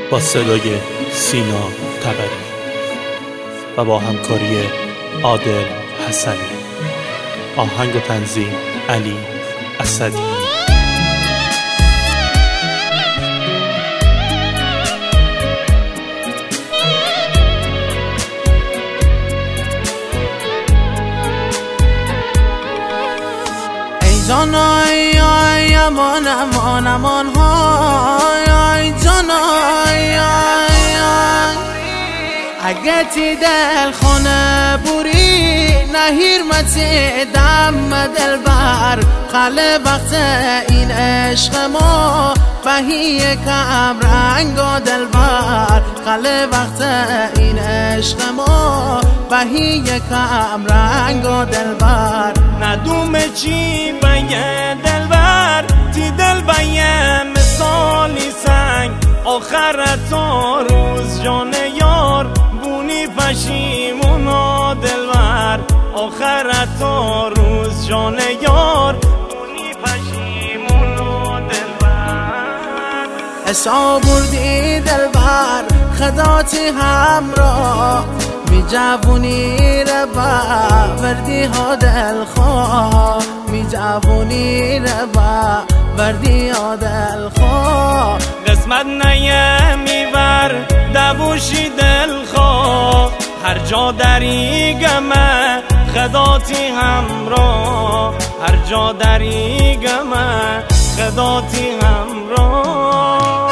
با صدای سینا تبری و با همکاری عادل حسنی. آهنگ و تنظیم علی اسدی. جانای امان امان امان های جانای اگه تی دل خونه بوری نهیر متی دم دل بر خاله وقت این عشق ما بهی کم رنگ و دل بر خاله وقت این عشق ما بهی کم رنگ و دل بر ندوم چی بگه دل بر تی دل بگه مثالی سنگ آخر تا روز جان یار بونی پشیمونا دل بر آخر تا روز جان یار بونی پشیمونا دل بر اسا بردی دل بر خداتی همراه می جوونی ربا وردی ها دل خواه می جوونی ربا وردی ها دل خواه قسمت نیه میور دووشی دل خواه هر جا دری گمه خداتی همراه هر جا دری گمه خداتی همراه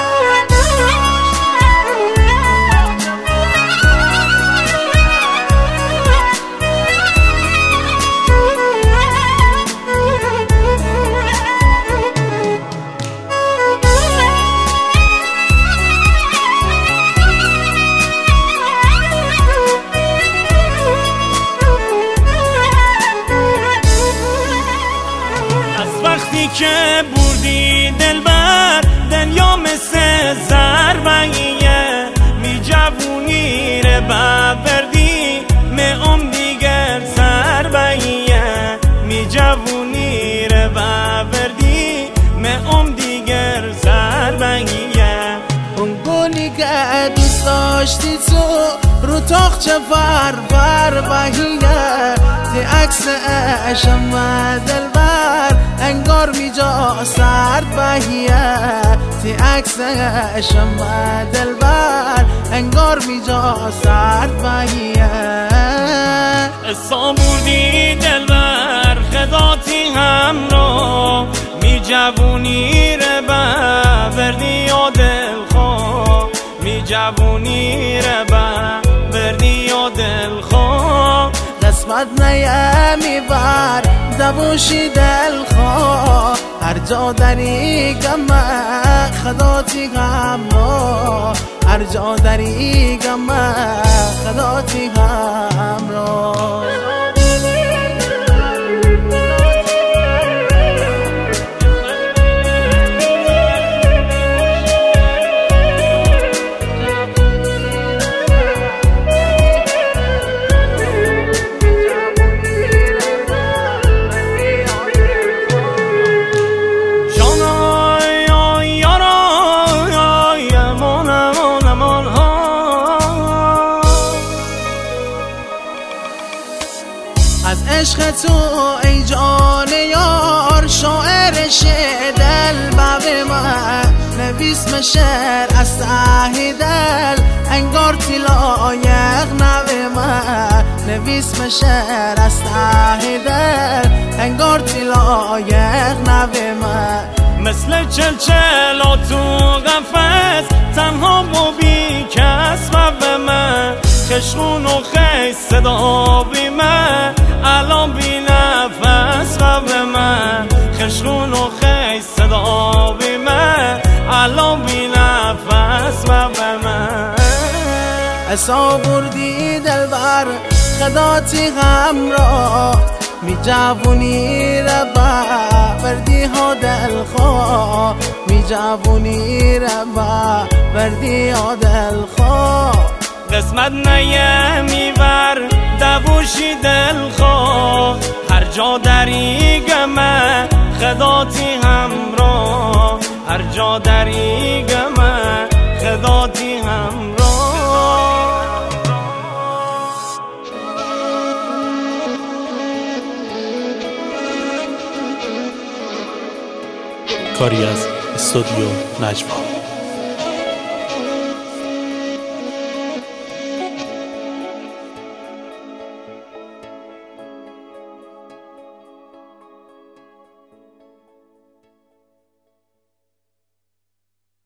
که بردی دل بر دنیا مثل زربیه می جوونی رو بردی می دیگر زربیه می جوونی رو بردی می دیگر زربیه اون گلی که دوست داشتی تو رو تاخچه بر بهیه تی عکس عشم دل بر انگار میجا سرد بهیه تی عکس عشم دل بر انگار میجا سرد بهیه اسا بودی دل بر خداتی همراه می جوونی رو بردی یا دل خواه می جوونی رو بردی یا دل خواه قسمت نیه میبر دووشی دل خواه هر جا دری گمه خداتی همراه هر جا دری گمه خداتی همراه از عشق تو ای جان یار شاعر دل باب من نویس شعر از ته دل انگار تلایق نوی من نویس شعر از ته دل انگار تلایق نوی من مثل چلچلا تو قفس تنها و بی کس و من خشخون و خیس صدا بی من الان بی نفس و من خشخون و خیس صدا بی من الان بی نفس و من اسا بردی دل بر خداتی همراه می جوونی ربا وردی ها دل خواه می جوونی ربا وردی ها دل خواه قسمت نیه میبر دووشی دل خواه هر جا دری گمه خداتی همراه هر جا دری گمه خداتی کاری از استودیو نجوا.